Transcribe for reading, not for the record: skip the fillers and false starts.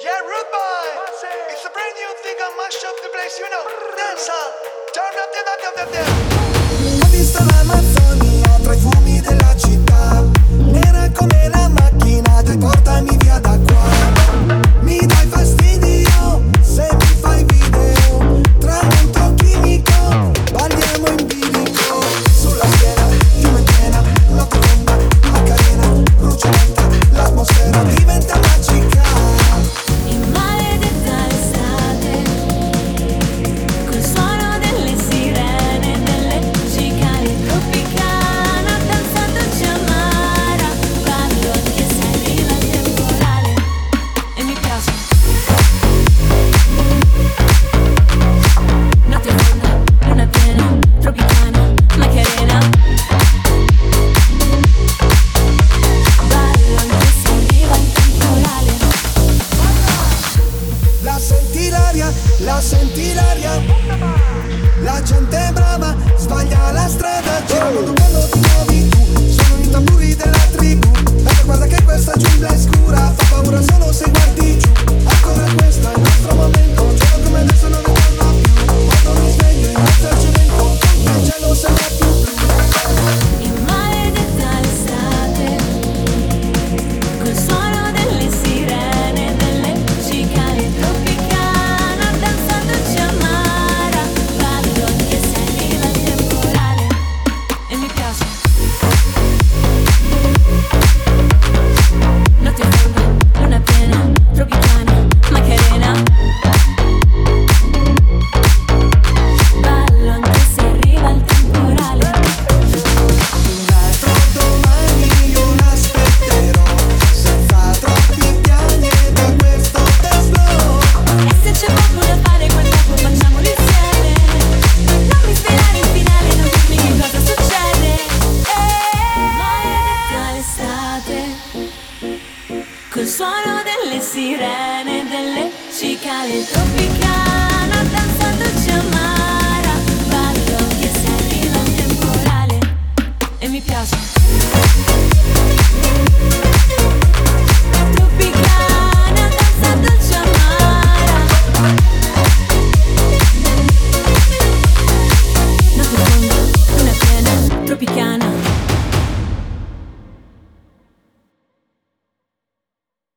Yeah, rude boy. It's a brand new thing on mash up the place, you know. Dance hall. Turn up the. Ho visto l'Amazzonia tra i fumi della città, nera come la macchina, dai portami via da qua. Mi dai fastidio se mi fai video, tramonto chimico, balliamo in bilico. Sulla schiena, fiume piena, notte fonda, Macarena, brucia lenta, l'atmosfera diventa magica. In maledetta estate, col suono delle sirene, delle cicale tropicana, danzandoci a mare, ballo anche se arriva il temporale, e mi piace. Notte fonda, luna piena, tropicana, Macarena, ballo anche se arriva il temporale. La senti l'aria, la gente è brava, sbaglia la strada, gira il mondo quando ti muovi tu, sono i tamburi della tribù, guarda che questa giungla è scura, fa paura solo se guardi giù, ancora questo è il nostro momento, un giorno come adesso non ritorna più, quando mi sveglio in mezzo al cemento, il cielo sembra più blu. In maledetta estate, col suono delle sirene, delle cicale tropicana, danzandoci a mare, ballo anche se arriva il temporale, e mi piace. Notte fonda, luna piena, tropicana, Macarena, ballo anche se arriva il temporale. Un altro domani io l'aspetterò, senza troppi piani e da questo testo. E se c'è poco da fare quel tempo facciamolo insieme. Non mi svelare il finale, non dirmi che cosa succede. Maledetta l'estate, col suono delle sirene, delle cicale tropicali.